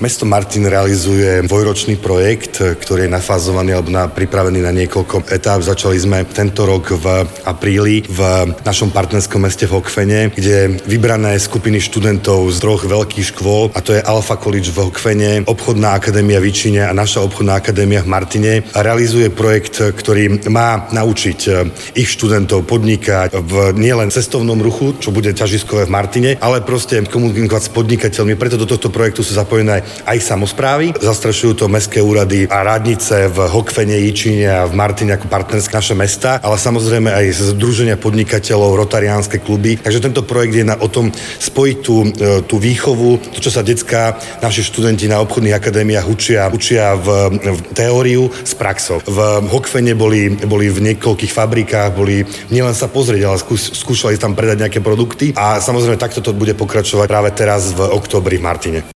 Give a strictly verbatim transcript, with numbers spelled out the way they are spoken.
Mesto Martin realizuje dvojročný projekt, ktorý je nafázovaný alebo na, pripravený na niekoľko etáp. Začali sme tento rok v apríli v našom partnerskom meste v Hokfene, kde vybrané skupiny študentov z troch veľkých škôl, a to je Alfa College v Hokfene, Obchodná akadémia v Jičíne a naša Obchodná akadémia v Martine, realizuje projekt, ktorý má naučiť ich študentov podnikať v nielen cestovnom ruchu, čo bude ťažiskové v Martine, ale proste komunikovať s podnikateľmi. Preto do tohto projektu sú zapojené aj samosprávy. Zastrešujú to mestské úrady a radnice v Hokfene, Jičíne a v Martine ako partnerské naše mesta, ale samozrejme aj združenia podnikateľov, rotariánske kluby. Takže tento projekt je na, o tom spojiť tú, tú výchovu, to, čo sa decká, naši študenti na obchodných akadémiách učia, učia v, v teóriu s praxou. V Hokfene boli, boli v niekoľkých fabrikách, boli nielen sa pozrieť, ale skús, skúšali tam predať nejaké produkty a samozrejme takto to bude pokračovať práve teraz v októbri v Martine.